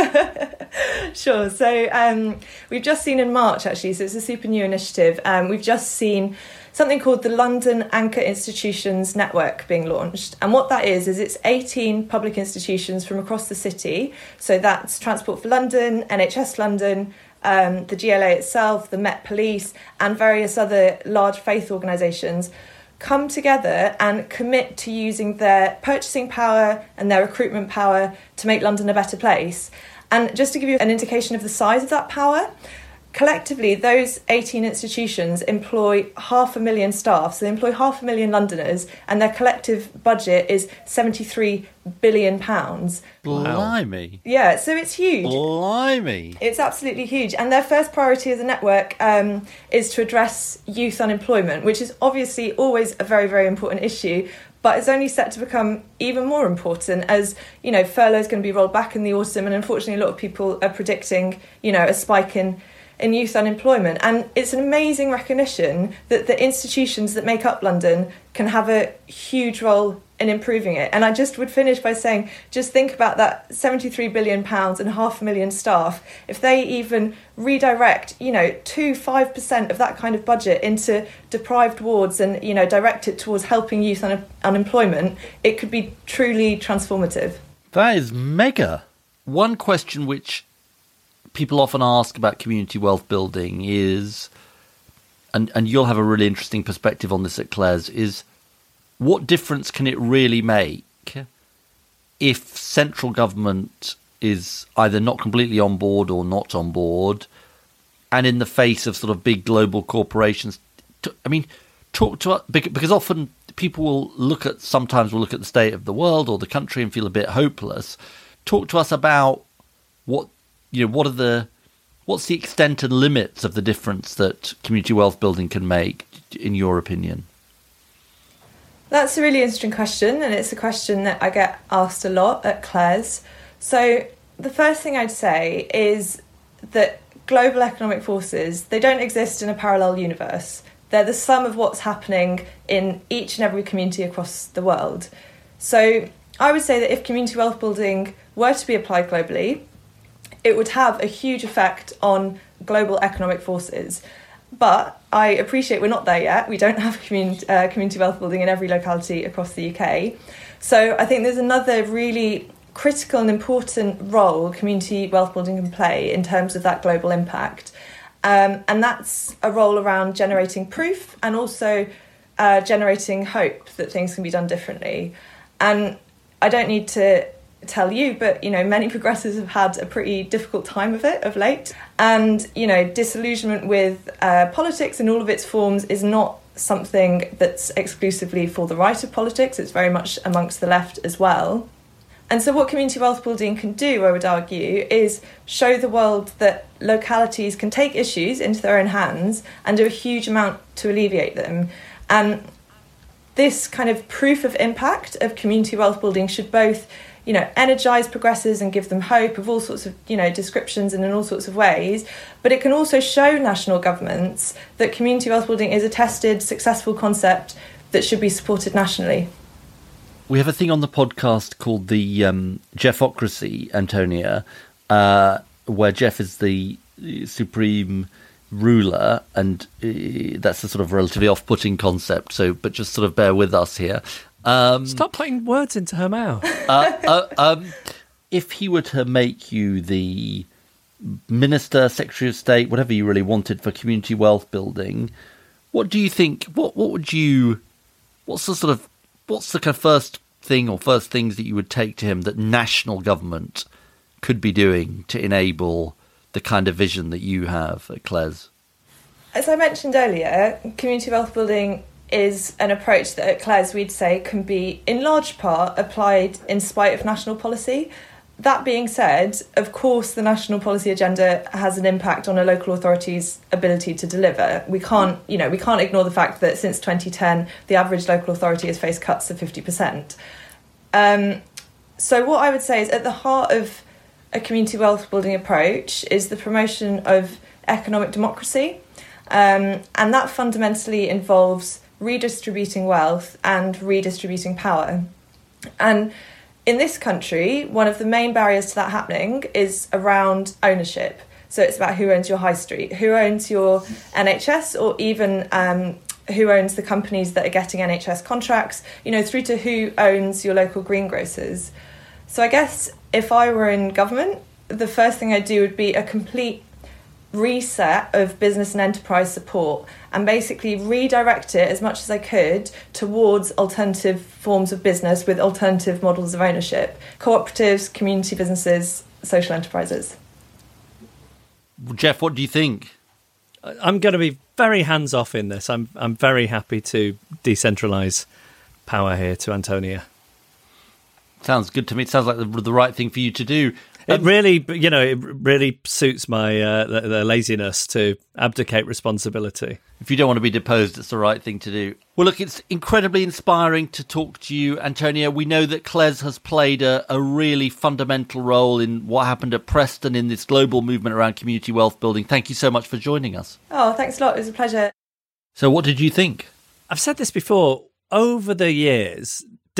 Sure. So um, we've just seen in March, actually, so it's a super new initiative. Um, we've just seen something called the London Anchor Institutions Network being launched. And what that is, is it's eighteen public institutions from across the city. So that's Transport for London, N H S London, Um, the G L A itself, the Met Police and various other large faith organisations come together and commit to using their purchasing power and their recruitment power to make London a better place. And just to give you an indication of the size of that power, collectively, those eighteen institutions employ half a million staff. So they employ half a million Londoners, and their collective budget is seventy-three billion pounds. Blimey. Yeah, so it's huge. Blimey. It's absolutely huge. And their first priority as a network um, is to address youth unemployment, which is obviously always a very, very important issue, but it's only set to become even more important as, you know, furlough is going to be rolled back in the autumn, and unfortunately a lot of people are predicting, you know, a spike in in youth unemployment. And it's an amazing recognition that the institutions that make up London can have a huge role in improving it. And I just would finish by saying, just think about that seventy-three billion pounds and half a million staff. If they even redirect, you know, two, five percent of that kind of budget into deprived wards and, you know, direct it towards helping youth un- unemployment, it could be truly transformative. That is mega. One question which people often ask about community wealth building is, and, and you'll have a really interesting perspective on this at Cles, is what difference can it really make if central government is either not completely on board or not on board, and in the face of sort of big global corporations? I mean, talk to us, because often people will look at, sometimes will look at the state of the world or the country and feel a bit hopeless. Talk to us about what, you know, what are the, what's the extent and limits of the difference that community wealth building can make, in your opinion? That's a really interesting question, and it's a question that I get asked a lot at Cles. So the first thing I'd say is that global economic forces, they don't exist in a parallel universe. They're the sum of what's happening in each and every community across the world. So I would say that if community wealth building were to be applied globally, it would have a huge effect on global economic forces. But I appreciate we're not there yet. We don't have community, uh, community wealth building in every locality across the U K. So I think there's another really critical and important role community wealth building can play in terms of that global impact. Um, and that's a role around generating proof and also uh, generating hope that things can be done differently. And I don't need to tell you, but, you know, many progressives have had a pretty difficult time of it of late. And, you know, disillusionment with uh, politics in all of its forms is not something that's exclusively for the right of politics. It's very much amongst the left as well. And so what community wealth building can do, I would argue, is show the world that localities can take issues into their own hands and do a huge amount to alleviate them. And this kind of proof of impact of community wealth building should both, you know, energise progressives and give them hope of all sorts of, you know, descriptions and in all sorts of ways. But it can also show national governments that community wealth building is a tested, successful concept that should be supported nationally. We have a thing on the podcast called the um, Jeffocracy, Antonia, uh, where Jeff is the supreme ruler, and uh, that's a sort of relatively off-putting concept. So, but just sort of bear with us here. Um, Stop putting words into her mouth. uh, uh, um, if he were to make you the minister, secretary of state, whatever you really wanted for community wealth building, what do you think? What what would you? What's the sort of what's the kind of first thing or first things that you would take to him that national government could be doing to enable the kind of vision that you have at Cles? As I mentioned earlier, community wealth building is an approach that at Cles we'd say can be in large part applied in spite of national policy. That being said, of course the national policy agenda has an impact on a local authority's ability to deliver. We can't, you know, we can't ignore the fact that since twenty ten the average local authority has faced cuts of fifty percent. Um, so what I would say is at the heart of a community wealth building approach is the promotion of economic democracy, um, and that fundamentally involves redistributing wealth and redistributing power. And in this country, one of the main barriers to that happening is around ownership. So it's about who owns your high street, who owns your N H S, or even um, who owns the companies that are getting N H S contracts, you know, through to who owns your local greengrocers. So I guess if I were in government, the first thing I'd do would be a complete reset of business and enterprise support and basically redirect it as much as I could towards alternative forms of business with alternative models of ownership, cooperatives, community businesses, social enterprises. Jeff, what do you think? I'm going to be very hands-off in this. I'm I'm very happy to decentralise power here to Antonia. Sounds good to me. It sounds like the, the right thing for you to do. It Um, really, you know, it really suits my uh, the, the laziness to abdicate responsibility. If you don't want to be deposed, it's the right thing to do. Well, look, it's incredibly inspiring to talk to you, Antonia. We know that Cles has played a, a really fundamental role in what happened at Preston in this global movement around community wealth building. Thank you so much for joining us. Oh, thanks a lot. It was a pleasure. So what did you think? I've said this before. Over the years,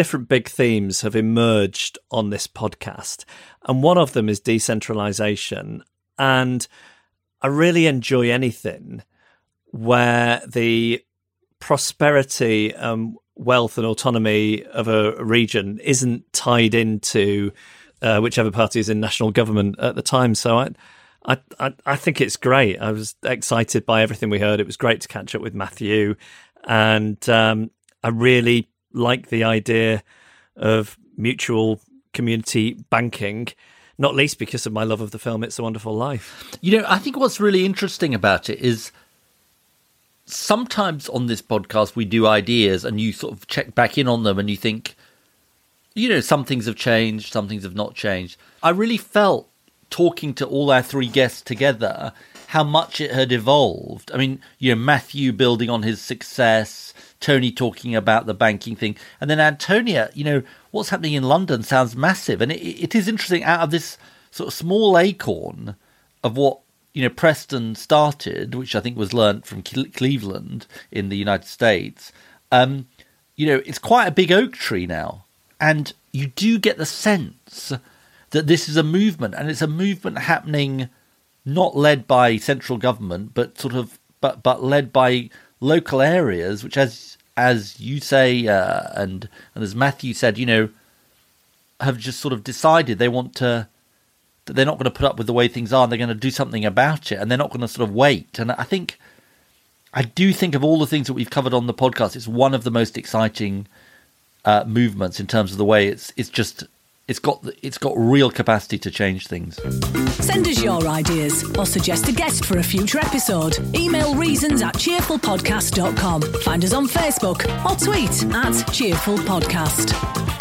different big themes have emerged on this podcast, and one of them is decentralization. And I really enjoy anything where the prosperity, um, wealth and autonomy of a region isn't tied into uh, whichever party is in national government at the time. So I, I, I, I think it's great. I was excited by everything we heard. It was great to catch up with Matthew, and um, I really like the idea of mutual community banking, not least because of my love of the film It's a Wonderful Life. You know, I think what's really interesting about it is sometimes on this podcast we do ideas and you sort of check back in on them and you think, you know, some things have changed, some things have not changed. I really felt, talking to all our three guests together, how much it had evolved. I mean, you know, Matthew building on his success, Tony talking about the banking thing, and then Antonia, you know, what's happening in London sounds massive. And it, it is interesting, out of this sort of small acorn of what, you know, Preston started, which I think was learnt from Cleveland in the United States, um, you know, it's quite a big oak tree now. And you do get the sense that this is a movement, and it's a movement happening not led by central government, but sort of, but but led by local areas, which, as as you say, uh, and and as Matthew said, you know, have just sort of decided they want to, that they're not going to put up with the way things are, and they're going to do something about it, and they're not going to sort of wait. And I think, I do think of all the things that we've covered on the podcast, it's one of the most exciting uh, movements in terms of the way it's it's just. It's got it's got real capacity to change things. Send us your ideas or suggest a guest for a future episode. Email reasons at cheerful podcast dot com. Find us on Facebook or tweet at cheerful podcast.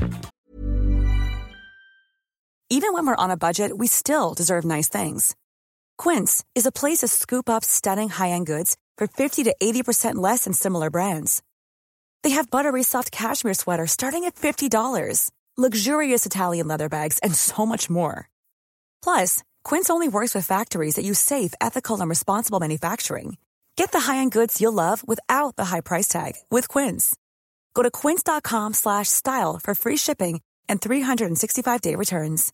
Even when we're on a budget, we still deserve nice things. Quince is a place to scoop up stunning high-end goods for fifty to eighty percent less than similar brands. They have buttery soft cashmere sweaters starting at fifty dollars. Luxurious Italian leather bags, and so much more. Plus, Quince only works with factories that use safe, ethical, and responsible manufacturing. Get the high-end goods you'll love without the high price tag with Quince. Go to quince.com slash style for free shipping and three sixty-five day returns.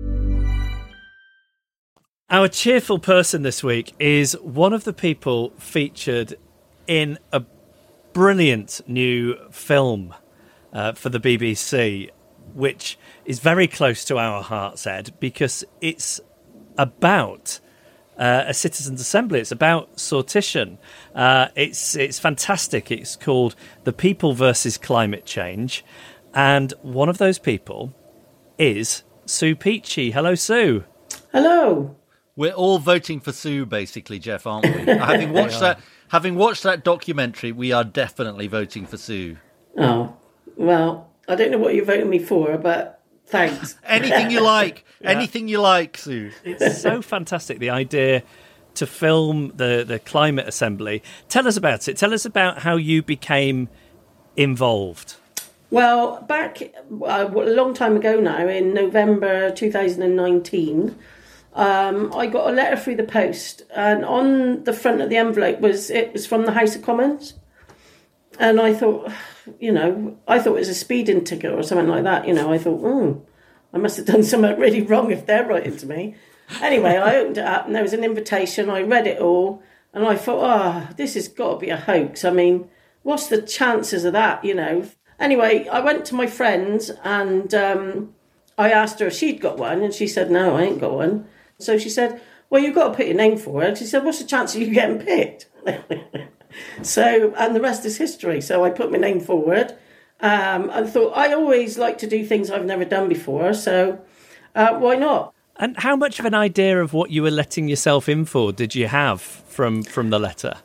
Our cheerful person this week is one of the people featured in a brilliant new film uh, for the B B C, which is very close to our hearts, Ed, because it's about uh, a citizens' assembly. It's about sortition. Uh, it's it's fantastic. It's called The People versus Climate Change, and one of those people is Sue Peachy. Hello, Sue. Hello. We're all voting for Sue, basically, Jeff, aren't we? having watched that, having watched that documentary, we are definitely voting for Sue. Oh, well, I don't know what you're voting me for, but thanks. Anything you like. Yeah. Anything you like, Sue. It's so fantastic, the idea to film the, the climate assembly. Tell us about it. Tell us about how you became involved. Well, back uh, a long time ago now, in November two thousand nineteen, um, I got a letter through the post, and on the front of the envelope was it was from the House of Commons. And I thought, you know, I thought it was a speeding ticket or something like that. You know, I thought, oh, I must have done something really wrong if they're writing to me. Anyway, I opened it up and there was an invitation. I read it all and I thought, oh, this has got to be a hoax. I mean, what's the chances of that, you know? Anyway, I went to my friends and um, I asked her if she'd got one, and she said, no, I ain't got one. So she said, well, you've got to put your name forward. She said, what's the chance of you getting picked? So, and the rest is history. So I put my name forward um, and thought, I always like to do things I've never done before, so uh, why not? And how much of an idea of what you were letting yourself in for did you have from, from the letter?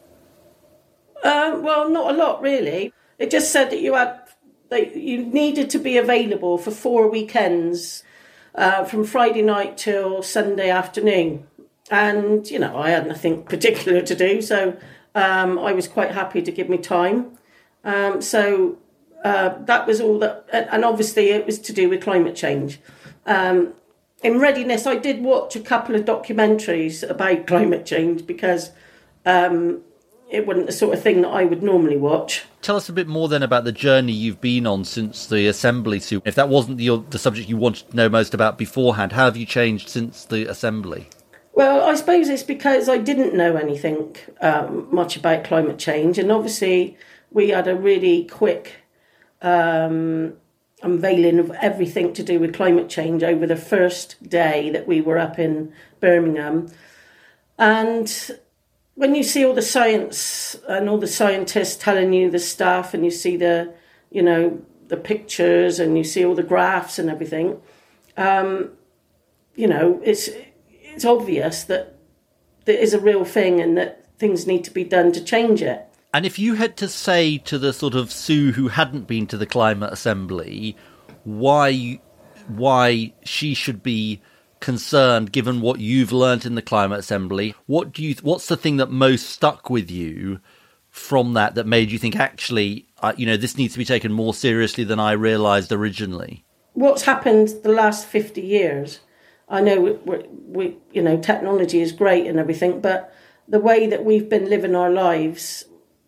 Uh, well, not a lot, really. It just said that you had, that you needed to be available for four weekends uh, from Friday night till Sunday afternoon. And, you know, I had nothing particular to do, so Um, I was quite happy to give me time. Um, so uh, that was all that, and obviously it was to do with climate change. Um, in readiness, I did watch a couple of documentaries about climate change because um, it wasn't the sort of thing that I would normally watch. Tell us a bit more then about the journey you've been on since the Assembly, Sue. If that wasn't the, the subject you wanted to know most about beforehand, how have you changed since the Assembly? Well, I suppose it's because I didn't know anything um, much about climate change. And obviously we had a really quick um, unveiling of everything to do with climate change over the first day that we were up in Birmingham. And when you see all the science and all the scientists telling you the stuff, and you see the, you know, the pictures, and you see all the graphs and everything, um, you know, it's it's obvious that there is a real thing and that things need to be done to change it. And if you had to say to the sort of Sue who hadn't been to the Climate Assembly why why she should be concerned, given what you've learnt in the Climate Assembly, what do you? What's the thing that most stuck with you from that that made you think, actually, uh, you know, this needs to be taken more seriously than I realised originally? What's happened the last fifty years? I know we, we, we, you know, technology is great and everything, but the way that we've been living our lives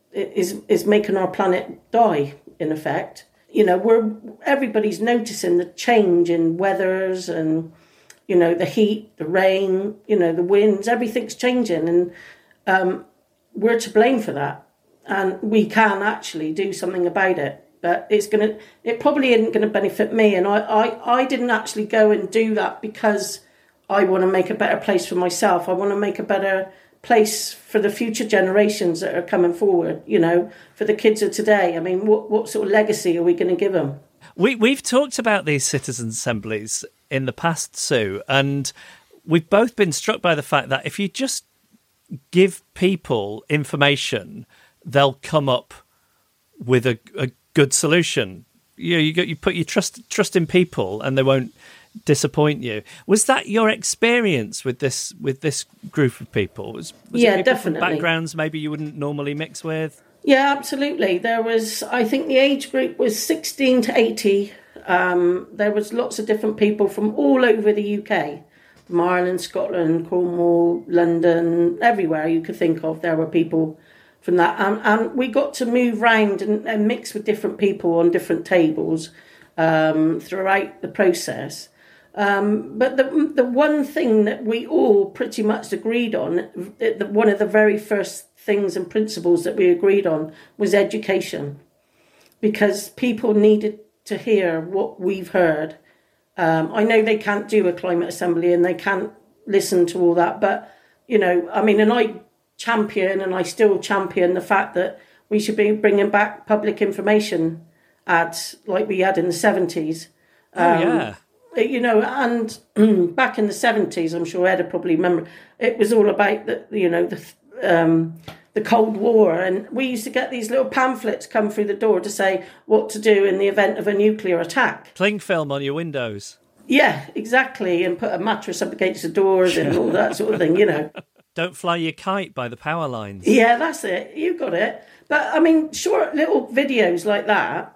is is making our planet die. In effect, you know, we're everybody's noticing the change in weathers and, you know, the heat, the rain, you know, the winds, everything's changing. And um, we're to blame for that. And we can actually do something about it. But it's going to, it probably isn't going to benefit me. And I, I, I didn't actually go and do that because I want to make a better place for myself. I want to make a better place for the future generations that are coming forward, you know, for the kids of today. I mean, what, what sort of legacy are we going to give them? We, we've talked about these citizens' assemblies in the past, Sue, and we've both been struck by the fact that if you just give people information, they'll come up with a, a good solution. You know, you, got, you put your trust trust in people, and they won't disappoint you. Was that your experience with this with this group of people? Was, was yeah, it people definitely. From backgrounds maybe you wouldn't normally mix with? Yeah, absolutely. There was, I think the age group was sixteen to eighty. Um, there was lots of different people from all over the U K, from Ireland, Scotland, Cornwall, London, everywhere you could think of. There were people from that. And, and we got to move round and, and mix with different people on different tables um, throughout the process. Um, but the the one thing that we all pretty much agreed on, the, one of the very first things and principles that we agreed on was education, because people needed to hear what we've heard. Um, I know they can't do a climate assembly and they can't listen to all that, but, you know, I mean, and I champion and I still champion the fact that we should be bringing back public information ads like we had in the seventies. Oh, um, yeah. You know, and back in the seventies, I'm sure Ed would probably remember, it was all about the, you know, the um, the Cold War, and we used to get these little pamphlets come through the door to say what to do in the event of a nuclear attack. Cling film on your windows. Yeah, exactly, and put a mattress up against the doors and all that sort of thing, you know. Don't fly your kite by the power lines. Yeah, that's it. You got it. But, I mean, short little videos like that,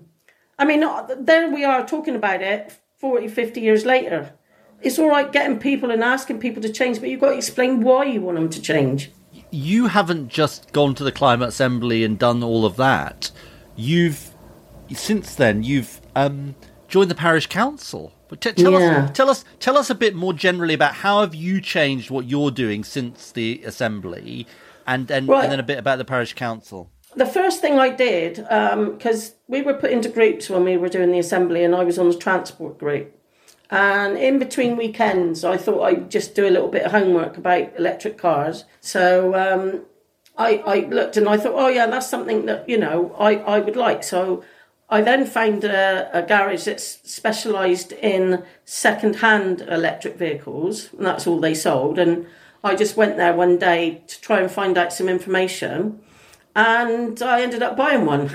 I mean, there we are talking about it forty, fifty years later. It's all right getting people and asking people to change, but you've got to explain why you want them to change. You haven't just gone to the Climate Assembly and done all of that. You've, since then, you've um, joined the parish council. But t- tell yeah. us, tell us, tell us a bit more generally about how have you changed what you're doing since the Assembly, and and, right. and then a bit about the parish council. The first thing I did, because um, we were put into groups when we were doing the Assembly, and I was on the transport group. And in between weekends, I thought I'd just do a little bit of homework about electric cars. So um, I, I looked and I thought, oh, yeah, that's something that, you know, I, I would like. So I then found a, a garage that's specialised in second-hand electric vehicles, and that's all they sold. And I just went there one day to try and find out some information, and I ended up buying one.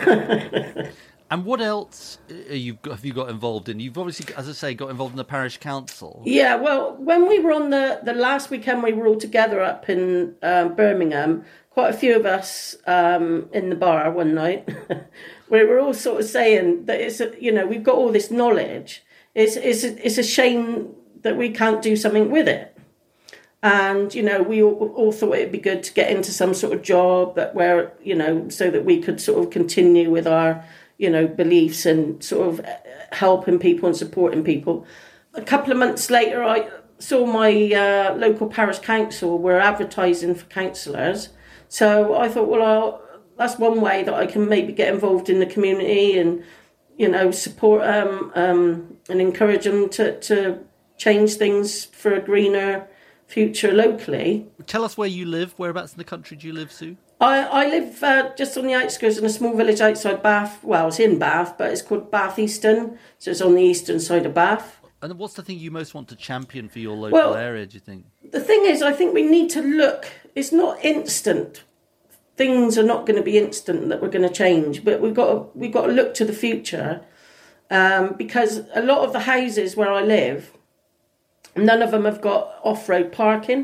And what else are you got, have you got involved in? You've obviously, as I say, got involved in the parish council. Yeah, well, when we were on the, the last weekend, we were all together up in um, Birmingham, quite a few of us um, in the bar one night. We were all sort of saying that it's, a, you know, we've got all this knowledge. It's, it's, a, it's a shame that we can't do something with it. And, you know, we all, all thought it'd be good to get into some sort of job that where, you know, so that we could sort of continue with our, you know, beliefs and sort of helping people and supporting people. A couple of months later, I saw my uh, local parish council were advertising for councillors. So I thought, well, I'll, that's one way that I can maybe get involved in the community and, you know, support them um, and encourage them to, to change things for a greener future locally. Tell us where you live. Whereabouts in the country do you live, Sue? I, I live uh, just on the outskirts in a small village outside Bath. Well, it's in Bath, but it's called Bath Easton. So it's on the eastern side of Bath. And what's the thing you most want to champion for your local well, area, do you think? The thing is, I think we need to look. It's not instant. Things are not going to be instant that we're going to change. But we've got to, we've got to look to the future. Um, because a lot of the houses where I live, none of them have got off-road parking.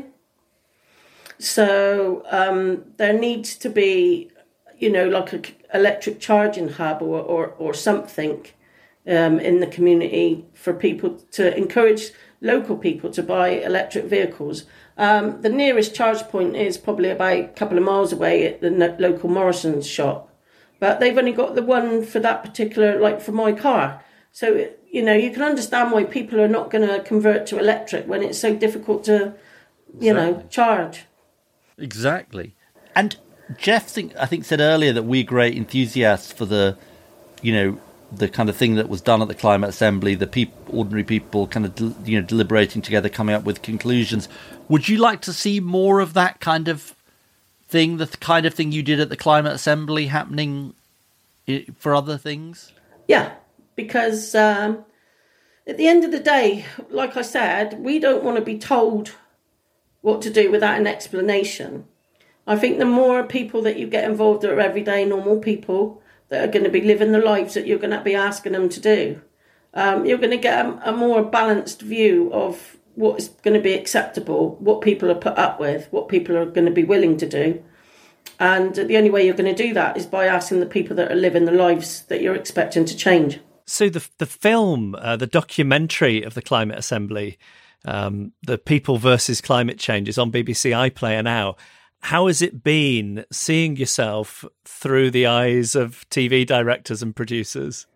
So um, there needs to be, you know, like an electric charging hub or, or, or something um, in the community for people to encourage local people to buy electric vehicles. Um, the nearest charge point is probably about a couple of miles away at the no- local Morrison's shop. But they've only got the one for that particular, like for my car. So, you know, you can understand why people are not going to convert to electric when it's so difficult to, you exactly. know, charge. Exactly. And Jeff, think, I think, said earlier that we're great enthusiasts for the, you know, the kind of thing that was done at the Climate Assembly, the peop- ordinary people kind of, del- you know, deliberating together, coming up with conclusions. Would you like to see more of that kind of thing, the th- kind of thing you did at the Climate Assembly happening I- for other things? Yeah, because um, at the end of the day, like I said, we don't want to be told what to do without an explanation. I think the more people that you get involved that are everyday normal people that are going to be living the lives that you're going to be asking them to do, um, you're going to get a, a more balanced view of what is going to be acceptable, what people are put up with, what people are going to be willing to do. And the only way you're going to do that is by asking the people that are living the lives that you're expecting to change. So the the film, uh, the documentary of the Climate Assembly, um, the People versus Climate Change, is on B B C iPlayer now. How has it been seeing yourself through the eyes of T V directors and producers?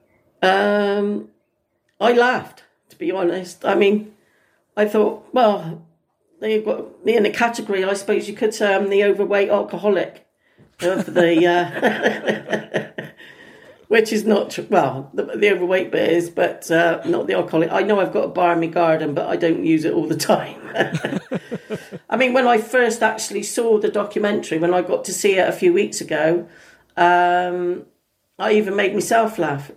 Um, I laughed, to be honest. I mean, I thought, well, they've got me in a category, I suppose you could say I'm the overweight alcoholic of the... Uh, which is not true. Well, the, the overweight bit is, but uh, not the alcoholic. I know I've got a bar in my garden, but I don't use it all the time. I mean, when I first actually saw the documentary, when I got to see it a few weeks ago, um, I even made myself laugh.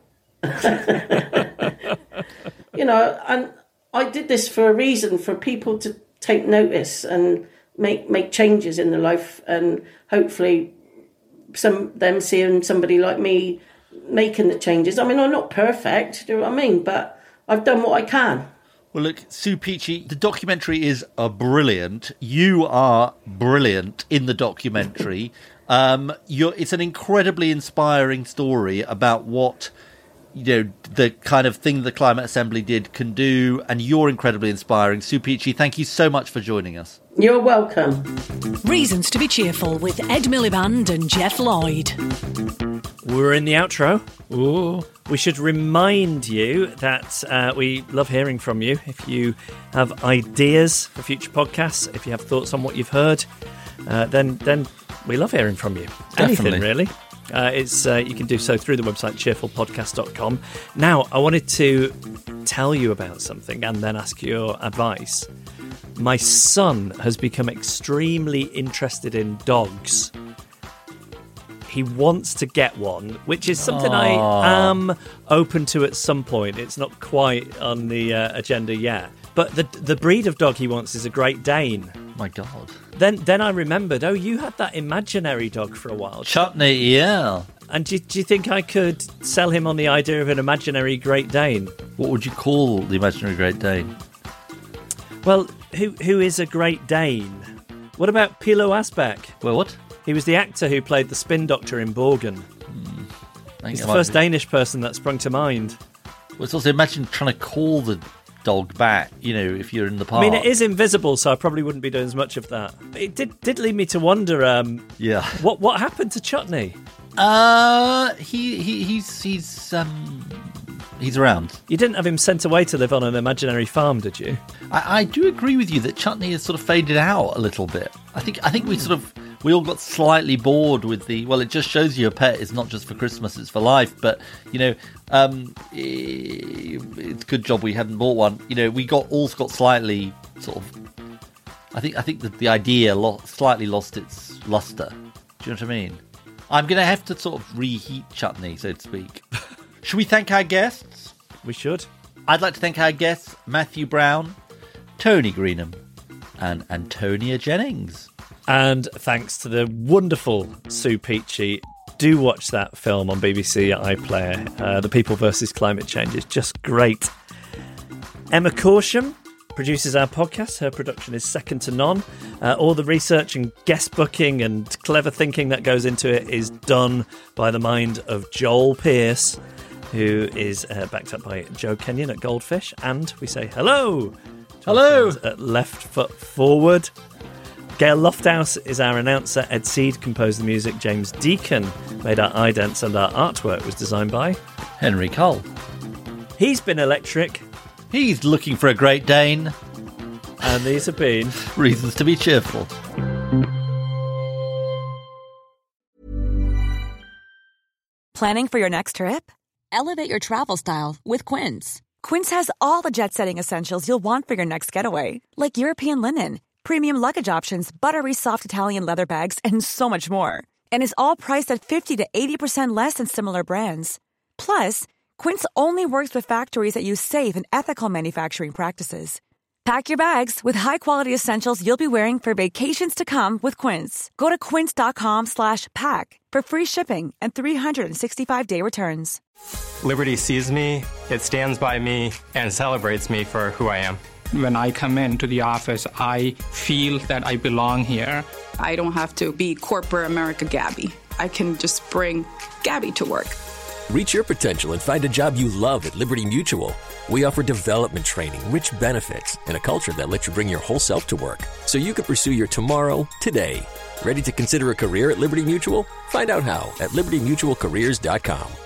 You know, and I did this for a reason, for people to take notice and make make changes in their life, and hopefully some them seeing somebody like me making the changes. I mean, I'm not perfect, do you know what I mean? But I've done what I can. Well, look, Sue Peachy, the documentary is uh, brilliant. You are brilliant in the documentary. Um, you're, it's an incredibly inspiring story about what, you know, the kind of thing the Climate Assembly did can do, and you're incredibly inspiring. Sue Peachy, thank you so much for joining us. You're welcome. Reasons to be Cheerful with Ed Miliband and Jeff Lloyd. We're in the outro. Ooh. We should remind you that uh, we love hearing from you. If you have ideas for future podcasts, if you have thoughts on what you've heard, uh, then then we love hearing from you. Definitely. Anything, really. Uh, it's uh, you can do so through the website cheerful podcast dot com. Now, I wanted to tell you about something and then ask your advice. My son has become extremely interested in dogs. He wants to get one, which is something Aww. I am open to at some point. It's not quite on the uh, agenda yet. But the the breed of dog he wants is a Great Dane. My God. Then then I remembered, oh, you had that imaginary dog for a while. Chutney, yeah. And do, do you think I could sell him on the idea of an imaginary Great Dane? What would you call the imaginary Great Dane? Well, who who is a Great Dane? What about Pilo Asbæk? Well, what? He was the actor who played the Spin Doctor in Borgen. Mm, He's the first be... Danish person that sprung to mind. Well, it's also, imagine trying to call the dog back, you know, if you're in the park. I mean, it is invisible, so I probably wouldn't be doing as much of that. It did did lead me to wonder, um, yeah, what what happened to Chutney? Uh, he, he he's he's um he's around. You didn't have him sent away to live on an imaginary farm, did you? I, I do agree with you that Chutney has sort of faded out a little bit. I think I think we sort of we all got slightly bored with the. Well, it just shows you a pet is not just for Christmas; it's for life. But you know, um, it's a good job we hadn't bought one. You know, we got all got slightly sort of. I think I think that the idea lo- slightly lost its luster. Do you know what I mean? I'm going to have to sort of reheat Chutney, so to speak. Should we thank our guests? We should. I'd like to thank our guests, Matthew Brown, Tony Greenham, and Antonia Jennings. And thanks to the wonderful Sue Peachy. Do watch that film on B B C iPlayer. Uh, The People versus Climate Change is just great. Emma Corsham produces our podcast. Her production is second to none. Uh, all the research and guest booking and clever thinking that goes into it is done by the mind of Joel Pearce, who is uh, backed up by Joe Kenyon at Goldfish. And we say hello. Hello. At Left Foot Forward. Gail Lofthouse is our announcer. Ed Seed composed the music. James Deacon made our idents, and our artwork was designed by Henry Cole. He's been electric. He's looking for a Great Dane. And these have been Reasons to be Cheerful. Planning for your next trip? Elevate your travel style with Quince. Quince has all the jet-setting essentials you'll want for your next getaway, like European linen, premium luggage options, buttery soft Italian leather bags, and so much more. And is all priced at fifty to eighty percent less than similar brands. Plus, Quince only works with factories that use safe and ethical manufacturing practices. Pack your bags with high-quality essentials you'll be wearing for vacations to come with Quince. Go to quince.com slash pack for free shipping and three sixty-five day returns. Liberty sees me, it stands by me, and celebrates me for who I am. When I come into the office, I feel that I belong here. I don't have to be corporate America Gabby. I can just bring Gabby to work. Reach your potential and find a job you love at Liberty Mutual. We offer development training, rich benefits, and a culture that lets you bring your whole self to work, so you can pursue your tomorrow today. Ready to consider a career at Liberty Mutual? Find out how at liberty mutual careers dot com.